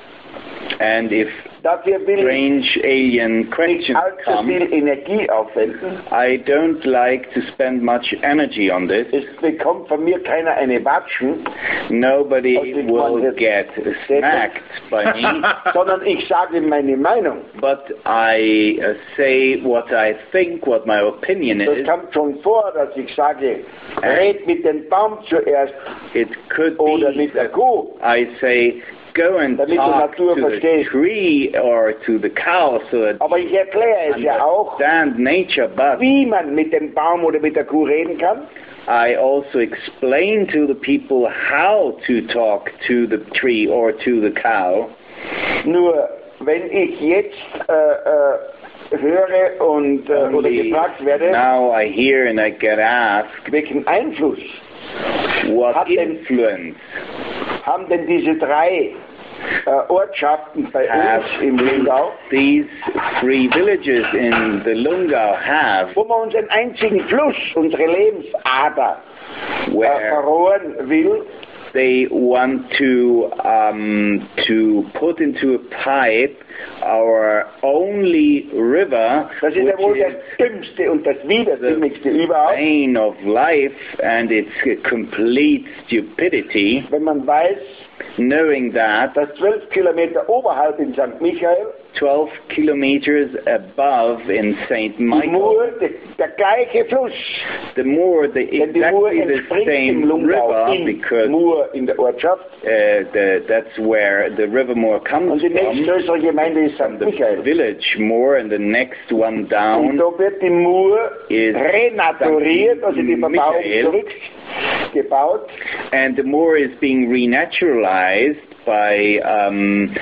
and if dafür will ich strange alien nicht questions allzu come, viel Energie aufwenden. I don't like to spend much energy on this. Es bekommt von mir keiner eine Watschen, Nobody Also ich will meine, get smacked by me, sondern ich sage meine Meinung. but I uh, say what I think, what my opinion Das is. kommt schon vor, dass ich sage, red mit dem Baum zuerst It could oder be mit der that Kuh. I say, go and Damit du talk Natur to the verstehst. tree or to the cow so that Aber ich erkläre es you ja auch, understand nature, but wie man mit dem Baum oder mit der Kuh reden kann. I also explain to the people how to talk to the tree or to the cow. Nur wenn ich jetzt äh, äh, höre und äh, oder Only gefragt werde, now I hear and I get asked, welchen Einfluss what Hat denn- influence haben denn diese drei äh, Ortschaften bei have uns im Lindau, these three villages in the Lungau have, wo man unseren einzigen Fluss, unsere Lebensader äh, where verrohren will, they want to um, to put into a pipe our only river, das ist ja wohl which das is Dümmste und das Widersinnigste überhaupt, vein of life and its complete stupidity, wenn man weiß, knowing that dass zwölf Kilometer oberhalb in Sankt Michael twelve kilometers above in Saint die Michael, Mur, der, der gleiche Fluss, the Moor, the, denn die Mur exactly the entspringt im same Lungau, river, in because Mur in der Ortschaft, uh, the, that's where the River Moor comes und die from, nächstgrößere Gemeinde ist from Sankt the Michael. village Moor, and the next one Und down da wird die Mur is renaturiert, also die Verbauung Michael. zurückgebaut. and the Moor is being renaturalized by um,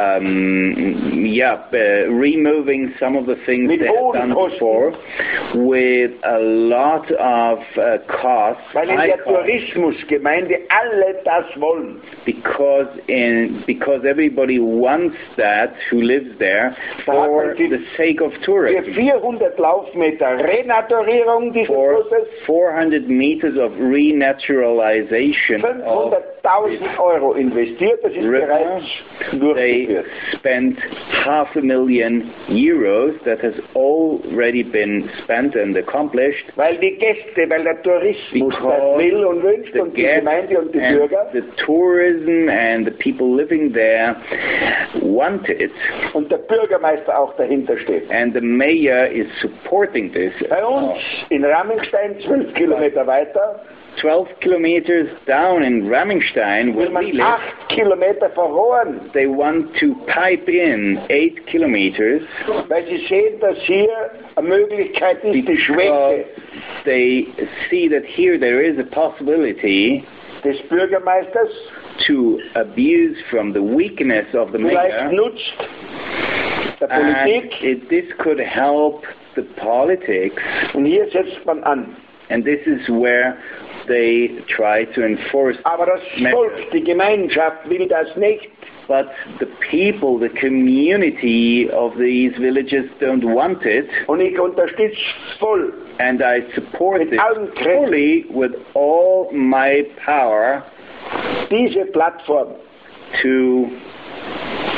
um, yeah, uh, removing some of the things Mit they had hohen done Kosten. before with a lot of uh, costs, Weil in high der costs, Tourismusgemeinde alle das wollen. because in because everybody wants that who lives there for hat man the sake of Für tourism. vierhundert Laufmeter Renaturierung dieses For Flusses four hundred meters of renaturalization of fünfhunderttausend Euro investiert. Das ist river, bereits they durchgeführt. spent half a million euros that has already been spent and accomplished. Weil die Gäste, weil der Tourismus das Because will und wünscht the und die guests Gemeinde und die and Bürger. the tourism and the people living there want it, Und der Bürgermeister auch dahinter steht. and the mayor is supporting this. Bei uns in Rammingstein, zwölf Kilometer weiter, twelve kilometers down in Rammingstein, will where we man live, acht Kilometer verrohren, they want to pipe in eight kilometers weil sie sehen, dass hier eine Möglichkeit ist, die because Schwäche they see that here there is a possibility des Bürgermeisters to abuse from the weakness of the vielleicht mayor, nutzt der and Politik. it, this could help the politics, Und hier setzt man an. and this is where they try to enforce. Aber das Volk, die Gemeinschaft will das nicht. But the people, the community of these villages don't want it, Und ich unterstütze voll. and I support Mit it allen Kräften. fully with all my power Diese Plattform to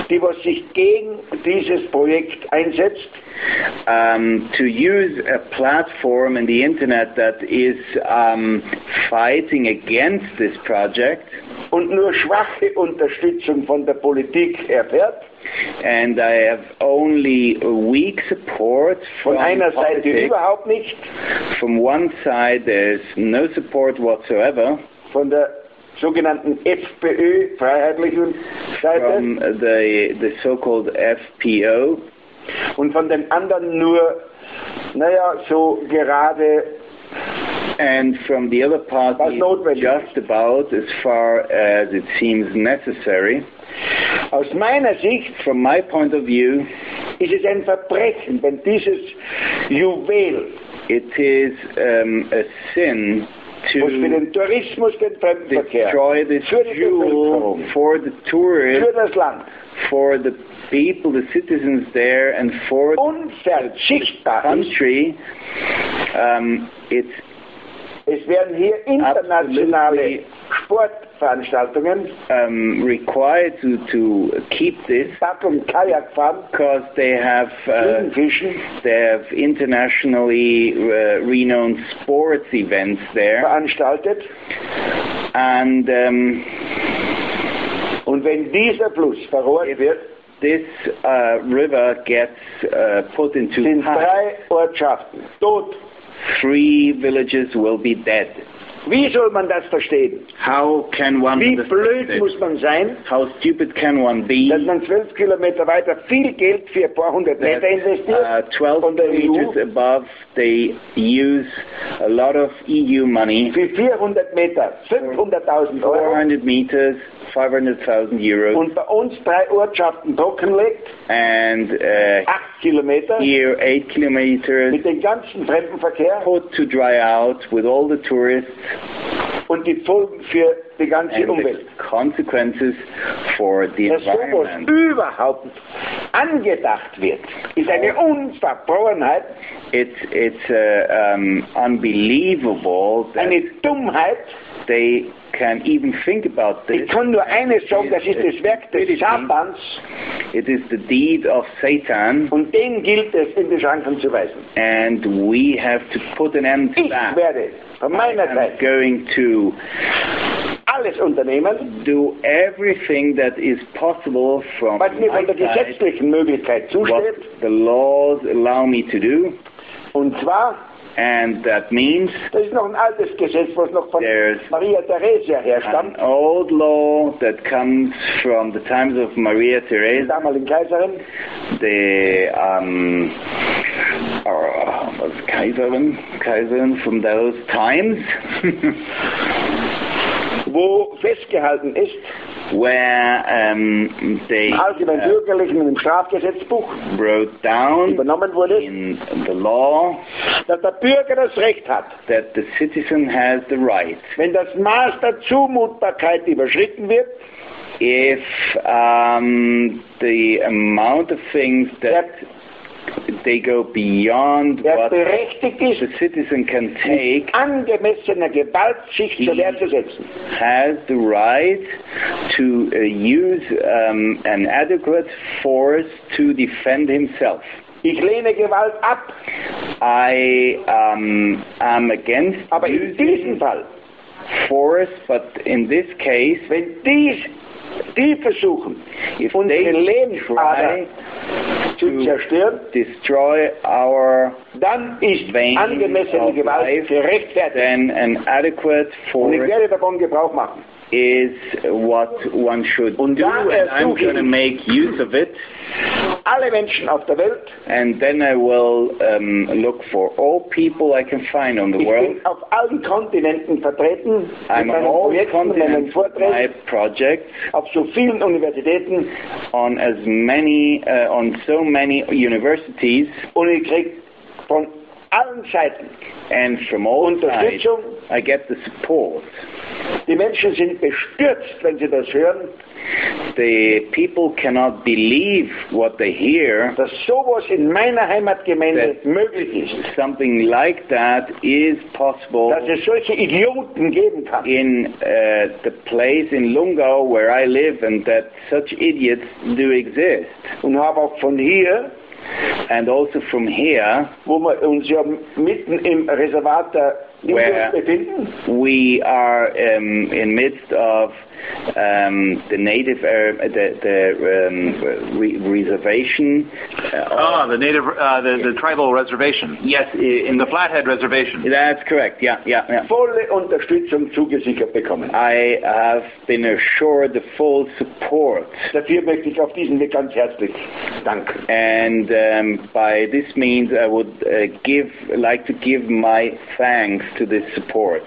die was sich gegen dieses Projekt einsetzt. Um, to use a platform in the internet that is um, fighting against this project. Und nur schwache Unterstützung von der Politik erfährt. And I have only weak support from Von einer Seite politics. überhaupt nicht. From one side, there's no support whatsoever. Von der sogenannten FPÖ, freiheitlichen Seite. From the the so-called F P O. Und von den anderen nur, naja, so gerade. And from the other party, Was notwendig just about as far as it seems necessary. Aus meiner Sicht, from my point of view, ist es ein Verbrechen, wenn dieses Juwel, it is um, a sin to was für den Tourismus, den Fremdenverkehr, destroy this für die jewel for the tourists, für das Land, for the people, the citizens there, and for unverzichtbar the country. Um, it's Es werden hier internationale Sportveranstaltungen um, required to, to keep this Pack- und Kajakfahren, because they have uh, Fischen they have internationally uh, renowned sports events there, veranstaltet. and um, Und wenn dieser Fluss verrohrt wird, this uh, river gets uh, put into sind pipe, drei Ortschaften tot. three villages will be dead. Wie soll man das verstehen? How can one Wie understand blöd it? muss man sein, How stupid can one be? dass man zwölf Kilometer weiter viel Geld für ein paar hundert That, Meter investiert uh, twelve von der E U, meters above, they use a lot of E U money. für vierhundert Meter fünfhunderttausend four Euro hundred meters, five hundred thousand euros, und bei uns drei Ortschaften trockenlegt, and uh, acht Kilometer, here eight kilometers mit dem ganzen Fremdenverkehr put to dry out with all the tourists und die Folgen für die ganze and the Umwelt. consequences for the Dass sowas environment. überhaupt angedacht wird, ist eine Unverfrorenheit, It's it's uh, um, unbelievable that eine Dummheit. they can even think about this. Ich kann nur eines sagen, das ist das Werk des Satans It is the deed of Satan, und den gilt es in die Schranken zu weisen. and we have to put an end to Ich that. werde von meiner I'm Seite going to alles unternehmen, do everything that is possible from was mir my von der side, gesetzlichen Möglichkeit what zusteht, the laws allow me to do, und zwar, and that means das ist noch ein altes Gesetz, was noch von There's Maria Theresia an herstammt, old law that comes from the times of Maria die Theresa, damaligen Kaiserin, the um, uh, was Kaiserin, Kaiserin from those times, wo festgehalten ist, where um, they im allgemein uh, bürgerlichen und im Strafgesetzbuch wrote down übernommen wurde, in the law dass der Bürger das Recht hat, that the citizen has the right, wenn das Maß der Zumutbarkeit überschritten wird, if um, the amount of things that they go beyond der what berechtigt ist, the citizen can take, mit angemessener Gewalt sich zur Wehr zu setzen. has the right to uh, use um, an adequate force to defend himself. Ich lehne Gewalt ab, I um, am against aber in diesem using Fall, force, but in this case, wenn dies, die versuchen, if unsere they Lebensader try zu to zerstören, destroy our dann ist vein angemessene of Gewalt life, gerechtfertigt. then an adequate Und ich force werde davon Gebrauch machen. is what one should Und do, da and I'm ersuche going to ich make use of it. alle Menschen auf der Welt, And then I will um, look for all people I can find on the ich world. bin auf allen Kontinenten vertreten, I'm mit on meinen all Projekten, mit meinen continents with my Vorträgen, projects, auf so vielen Universitäten, on as many, uh, on so many universities, und ich kriege von allen Seiten and from all sides Unterstützung. I get the support. Die Menschen sind bestürzt, wenn sie das hören, The people cannot believe what they hear, dass sowas in meiner Heimatgemeinde That- möglich ist. something like that is possible Dass es solche Idioten geben kann. in uh, the place in Lungau where I live, and that such idiots do exist. Und habe auch von hier, And also from here, wo wir uns ja mitten im Reservat der Where- Indios befinden, we are um, in midst of um, the native, uh, the, the um, re- reservation. Uh, Oh, the native, uh, the, the tribal reservation. yes, i- in The the Flathead Reservation. that's correct. Yeah, yeah, yeah. volle Unterstützung zugesichert bekommen. I have been assured the full support, Dafür möchte ich auf diesen Weg ganz herzlich danken. and um, by this means I would uh, give, like to give my thanks to this support.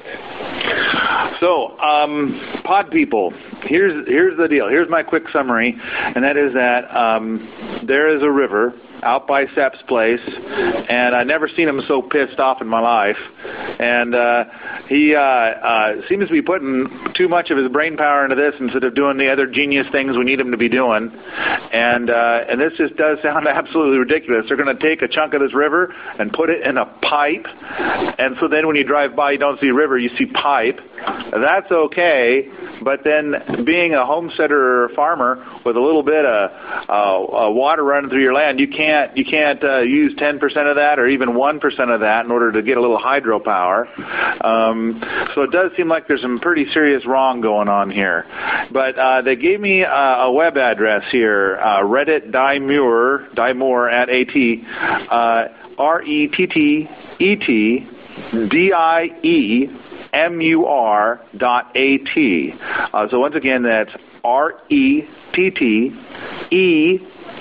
So, um, pod people, here's here's the deal. Here's my quick summary, and that is that um, there is a river out by Sepp's place, and I've never seen him so pissed off in my life. And uh, he uh, uh, seems to be putting too much of his brain power into this instead of doing the other genius things we need him to be doing. And uh, and this just does sound absolutely ridiculous. They're going to take a chunk of this river and put it in a pipe, and so then when you drive by, you don't see river, you see pipe. That's okay, but then being a homesteader or a farmer with a little bit of uh, uh, water running through your land, you can't you can't uh, use ten percent of that or even one percent of that in order to get a little hydropower. Um, so it does seem like there's some pretty serious wrong going on here. But uh, they gave me uh, a web address here, uh, Reddit Diemur, Diemur at AT, uh, R E T T E T D I E M U R dot A T. Uh, so once again, that's R E T T E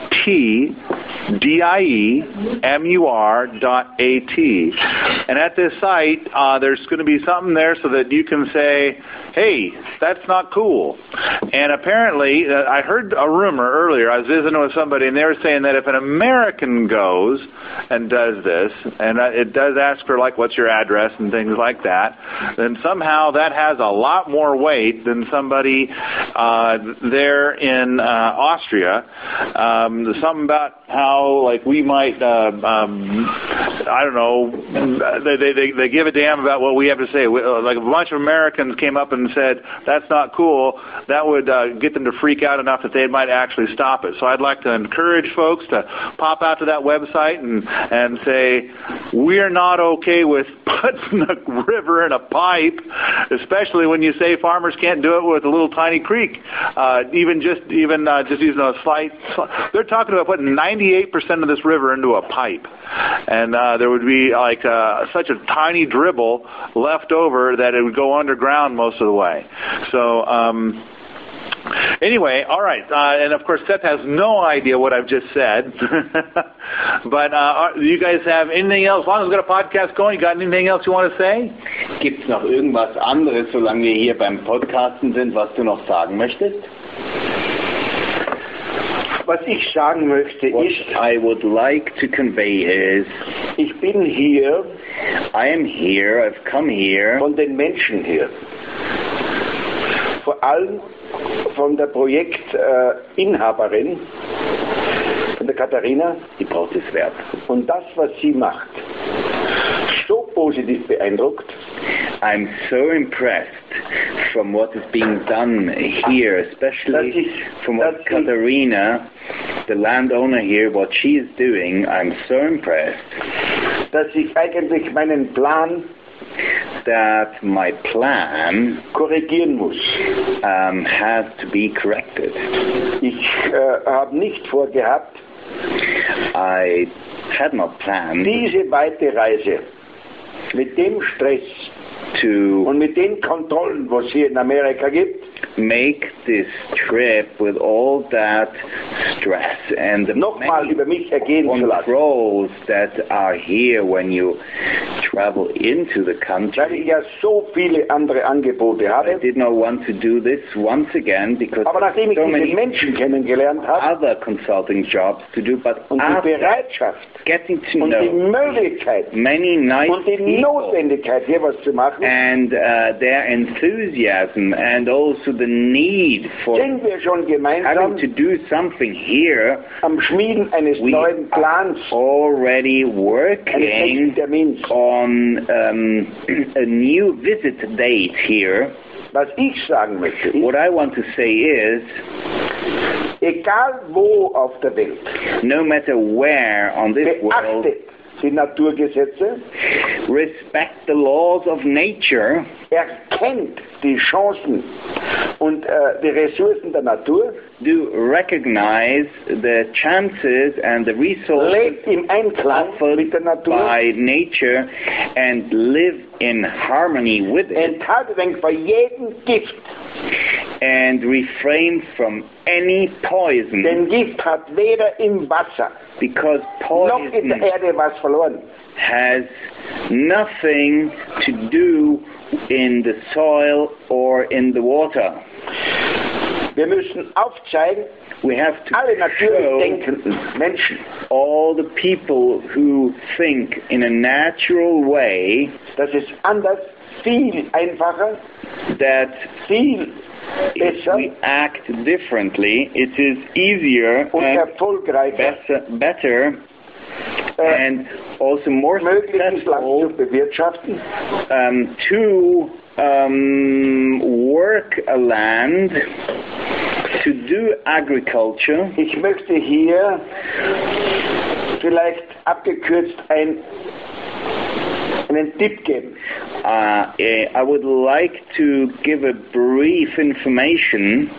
T D I E M U R dot A T. And at this site, uh, there's going to be something there so that you can say, hey, that's not cool. And apparently, uh, I heard a rumor earlier, I was visiting with somebody, and they were saying that if an American goes and does this, and uh, it does ask for, like, what's your address and things like that, then somehow that has a lot more weight than somebody uh, there in uh, Austria. Um, something about how, like, we might, uh, um, I don't know, they, they, they give a damn about what we have to say. We, uh, like, a bunch of Americans came up and said, that's not cool, that would uh, get them to freak out enough that they might actually stop it. So I'd like to encourage folks to pop out to that website and, and say, we're not okay with putting a river in a pipe, especially when you say farmers can't do it with a little tiny creek. Uh, even just even uh, just using a slight, they're talking about putting ninety-eight percent of this river into a pipe. And uh, there would be like uh, such a tiny dribble left over that it would go underground most of the way. So um, anyway, all right. Uh, and of course, Seth has no idea what I've just said. But uh, do you guys have anything else? As long as we've got a podcast going, you got anything else you want to say? Gibt's noch irgendwas anderes, solange wir hier beim Podcasten sind, was du noch sagen möchtest? Was ich sagen möchte What ist, I would like to convey is, ich bin hier I am here, I've come here, von den Menschen hier. Vor allem von der Projektinhaberin, äh, von der Katharina, die braucht es wert. und das, was sie macht, so positiv beeindruckt, I'm so impressed from what is being done here, especially That is- from what that is- Katharina, the landowner here, what she is doing. I'm so impressed dass ich eigentlich meinen Plan that my plan korrigieren muss. um, has to be corrected. Ich äh, habe nicht vorgehabt, I had not planned diese weite Reise mit dem Stress to und mit den Kontrollen, was es hier in Amerika gibt, make this trip with all that stress and the nochmal many über mich ergehen zu lassen. controls that are here when you travel into the Weil country. ich ja so viele andere Angebote I habe. did not want to do this once again because Aber nachdem ich so diese many Menschen kennengelernt habe other consulting jobs to do, but und die after Bereitschaft getting to und die know Möglichkeit many nice und die people Notwendigkeit, hier was zu machen, and uh, their enthusiasm and also the need for sind wir schon having gemeinsam to do something here, am Schmieden eines we neuen Plans, are already eines nächsten working Termins. on um, a new visit date here. Was ich sagen möchte, ist, What I want to say is, egal wo auf der Welt, no matter where on this world, beachtet die Naturgesetze, respect the laws of nature, erkennt die Chancen und äh, die Ressourcen der Natur, do recognize the chances and the resources lebt im Einklang offered mit der Natur, by nature and live in harmony with it, enthaltet euch vor jedem Gift, and refrain from any poison, denn Gift hat weder im Wasser because noch in der poison Erde was verloren. has nothing to do in the soil or in the water. Wir müssen aufzeigen, We have to alle natürlich show denkenden Menschen, all the people who think in a natural way dass es anders, viel einfacher, that viel if besser we act differently, it is easier und and erfolgreicher better, better äh, and also more mögliches Land zu successful bewirtschaften, um, to um, work a land, to do agriculture. Ich möchte hier vielleicht abgekürzt ein, einen Tipp geben. Uh, I would like to give a brief information.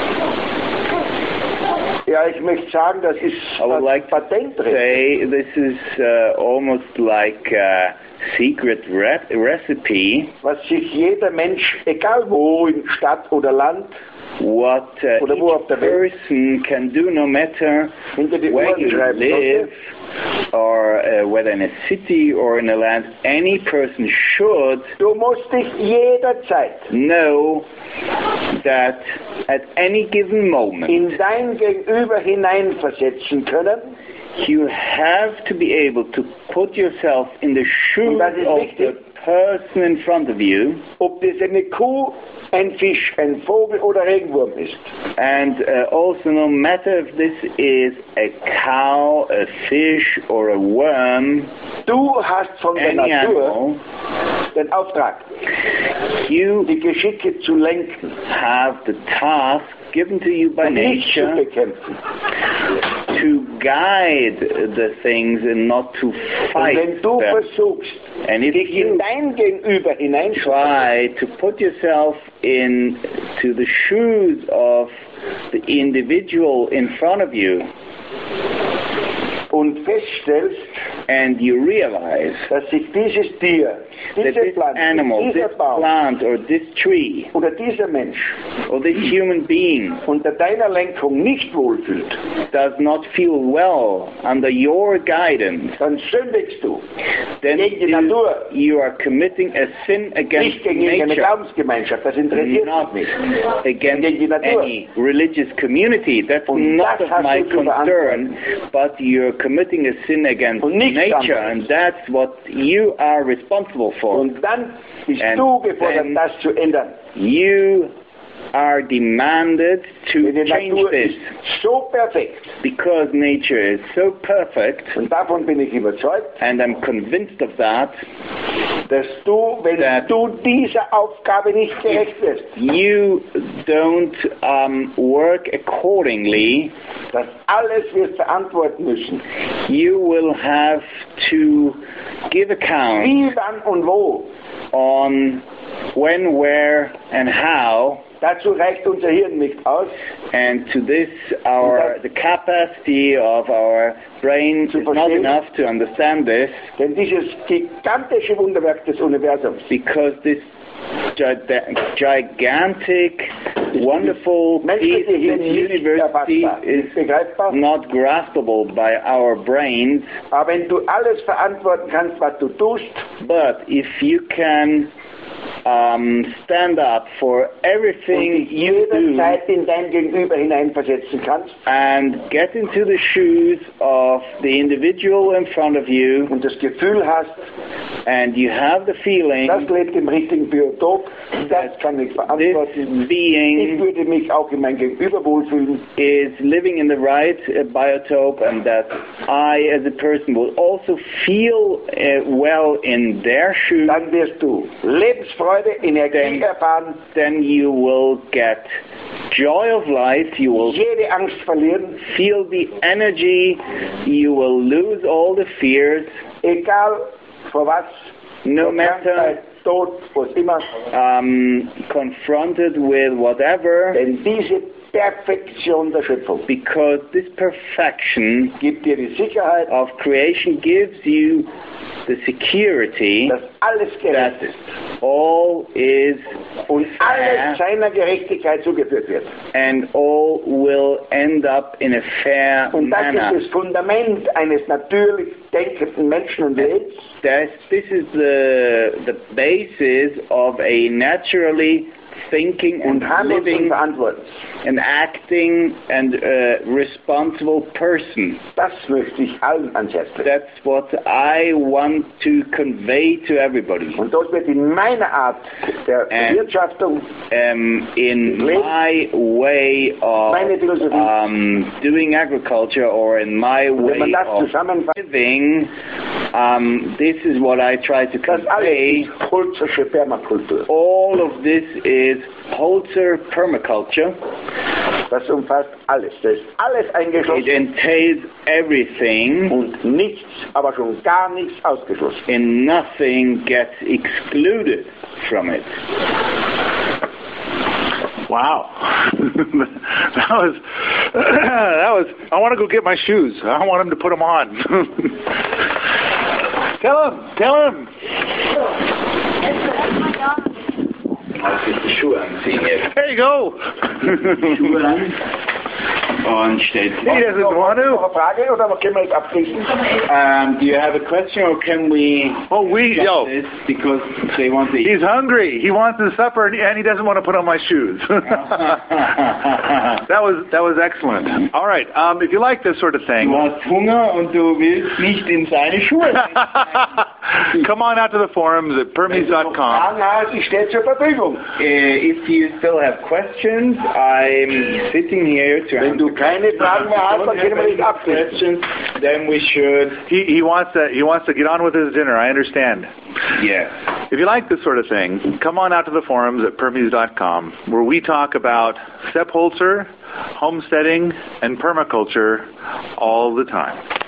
Ja, ich möchte sagen, das ist I would das like to Patentrecht. say this is uh, almost like a secret re recipe. Was sich jeder Mensch, egal wo, in Stadt oder Land, What uh, Oder wo auf each der Welt. person can do, no matter hinter die where Ohren you schreiben live, sollte. or uh, whether in a city or in a land, any person should Du musst dich jederzeit know that at any given moment in dein Gegenüber hineinversetzen können. you have to be able to put yourself in the shoes Und das ist of wichtig. the person in front of you, Ob das eine Kuh, ein Fisch, ein Vogel oder Regenwurm ist. and uh, also no matter if this is a cow, a fish or a worm, Du hast von der any Natur animal, den Auftrag, you die Geschicke zu lenken have the task given to you by und nicht zu nature bekämpfen. to guide the things and not to Und fight wenn du them. versuchst, And if dich in you dein Gegenüber hineinzuversetzen, try to put yourself in to the shoes of the individual in front of you und feststellst, and you realize dass sich dieses Tier, that diese this Pflanze, animal, dieser this Baum plant or this tree oder dieser Mensch or this human being unter deiner Lenkung nicht wohlfühlt, does not feel well under your guidance, dann sündigst du then gegen die you, Natur, you are committing a sin against nicht gegen irgendeine nature, Glaubensgemeinschaft. Das interessiert not mich nicht. against Gegen die Natur. any religious community. That's Und not das of hast my du zu concern, but you're committing a sin against Und nichts nature, anderes. and that's what you are responsible for. Und dann bist And du gefordert, then- das zu ändern. You are demanded to Denn die change Natur this, ist so perfekt, because nature is so perfect, und davon bin ich überzeugt, and I'm convinced of that, dass du, wenn That- du dieser Aufgabe nicht gerecht wirst, you don't um, work accordingly. das alles wirst verantworten müssen. You will have to give account Wie, wann und wo. on when, where, and how, Dazu reicht unser Hirn nicht aus, and to this our the capacity of our brain Zu is not verstehen. enough to understand this, denn dieses gigantische Wunderwerk des Universums because this gi- gigantic, wonderful peace in the universe is not graspable by our brains. Aber wenn du alles verantworten kannst, was du tust, but if you can um, stand up for everything you do Zeit in dein Gegenüber hineinversetzen kannst, and get into the shoes of the individual in front of you, und das Gefühl hast, and you have the feeling das lebt im richtigen Biotop, das kann ich verantworten. this being Ich würde mich auch in mein Gegenüber wohlfühlen. is living in the right uh, biotope, and that I as a person will also feel uh, well in their shoes, Dann wirst du Lebensfreude, Energie erfahren, then you will get joy of life, you will jede Angst verlieren, feel the energy, you will lose all the fears, egal vor was, no vor matter Krankheit, Tod, was immer. um, confronted with whatever, Denn diese Perfektion der Schöpfung because this perfection gibt dir die Sicherheit, of creation gives you the security dass alles that gerecht ist all is und alles fair seiner Gerechtigkeit zugeführt wird. and all will end up in a fair Und das manner. ist das Fundament eines natürlich denkenden Menschen und Lebens. That's, this is the, the basis of a naturally thinking and Und handelns und living verantwortens. and acting and uh, responsible person. Das möchte ich allen ans Herz legen. That's what I want to convey to everybody. Und das wird in meiner Art der And- Bewirtschaftung, Um, in my way of Meine Philosophie. um, doing agriculture or in my wenn man way das of zusammenfasst, living, um, this is what I try to das alles convey. ist Holzersche Permakultur. All of this is Holzer permaculture. Das umfasst alles. Das ist alles It eingeschlossen entails everything, und nichts, aber schon gar nichts ausgeschlossen. and nothing gets excluded from it. Wow. that was, that was, I want to go get my shoes. I don't want him to put them on. Tell him, tell him. Schuhe anziehen jetzt. There you go. Schuhe an und stellt He doesn't want Noch to. eine Frage oder können wir jetzt abschließen? Um, do you have a question, or can we Oh, we, stop yo, this because they want to eat? he's hungry. He wants his supper and he, and he doesn't want to put on my shoes. That was, that was excellent. All right. Um, if you like this sort of Du thing, hast Hunger und du willst nicht in seine Schuhe. come on out to the forums at permies dot com. Fragen hast, ich stehe zur Verfügung. Uh, if you still have questions, I'm sitting here to Wenn answer du keine Fragen mehr hast, dann können wir nicht abschließen. questions. Then we should, He, he wants to, he wants to get on with his dinner. I understand. yeah. If you like this sort of thing, come on out to the forums at permies dot com, where we talk about Sepp Holzer, homesteading, and permaculture all the time.